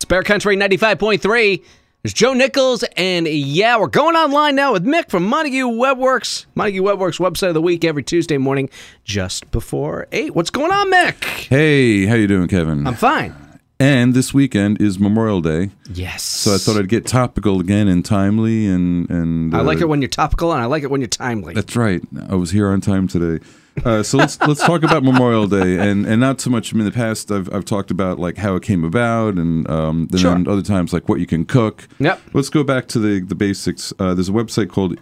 Bear Country 95.3. There's Joe Nichols, and yeah, we're going online now with Mick from Montague Webworks. Montague Webworks, website of the week every Tuesday morning just before 8. What's going on, Mick? Hey, how you doing, Kevin? I'm fine. And this weekend is Memorial Day. Yes. So I thought I'd get topical again and timely, and I like it when you're topical, and I like it when you're timely. That's right. I was here on time today. So let's talk about Memorial Day, and not so much. I mean, in the past, I've talked about like how it came about, and then other times like what you can cook. Yep. Let's go back to the basics. There's a website called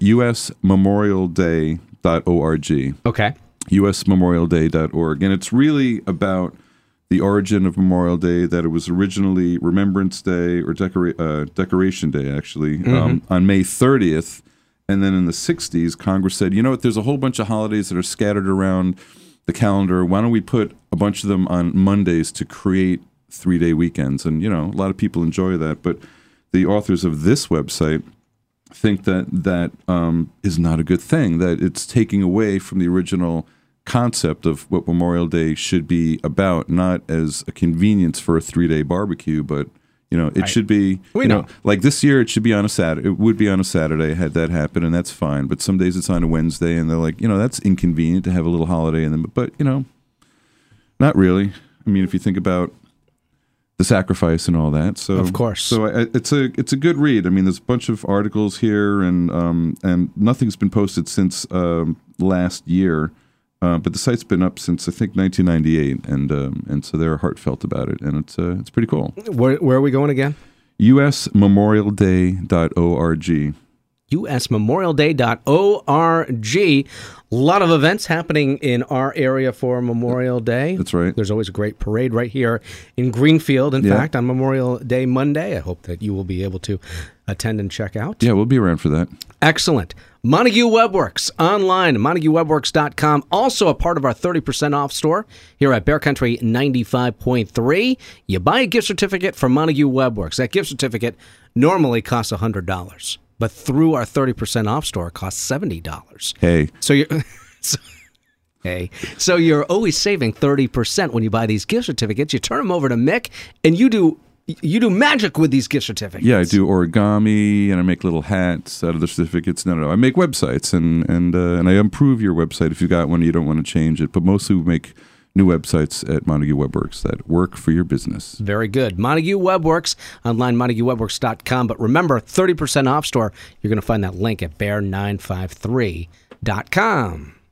usmemorialday.org. Okay. usmemorialday.org, and it's really about the origin of Memorial Day, that it was originally Remembrance Day or Decoration Day, actually, on May 30th. And then in the 60s, Congress said, you know what, there's a whole bunch of holidays that are scattered around the calendar. Why don't we put a bunch of them on Mondays to create 3-day weekends? And, you know, a lot of people enjoy that. But the authors of this website think that is not a good thing, that it's taking away from the original concept of what Memorial Day should be about, not as a convenience for a 3-day barbecue, but you know, it should be, you know, like this year it should be on a Saturday. It would be on a Saturday had that happen, and that's fine. But some days it's on a Wednesday, and they're like, you know, that's inconvenient to have a little holiday in them. But, you know, not really. I mean, if you think about the sacrifice and all that. So, of course. So it's a good read. I mean, there's a bunch of articles here, and nothing's been posted since last year. But the site's been up since I think 1998, and so they're heartfelt about it, and it's pretty cool. Where are we going again? usmemorialday.org. usmemorialday.org. A lot of events happening in our area for Memorial Day. That's right. There's always a great parade right here in Greenfield. In fact, on Memorial Day Monday, I hope that you will be able to attend and check out. Yeah, we'll be around for that. Excellent. Montague Webworks online, MontagueWebworks.com. Also a part of our 30% off store here at Bear Country 95.3. You buy a gift certificate from Montague Webworks. That gift certificate normally costs $100, but through our 30% off store, it costs $70. Hey. So you're always saving 30% when you buy these gift certificates. You turn them over to Mick, and you do magic with these gift certificates. Yeah, I do origami, and I make little hats out of the certificates. No, I make websites, and I improve your website if you got one and you don't want to change it. But mostly we make new websites at Montague Webworks that work for your business. Very good. Montague Webworks, online, MontagueWebworks.com. But remember, 30% off store, you're going to find that link at bear953.com.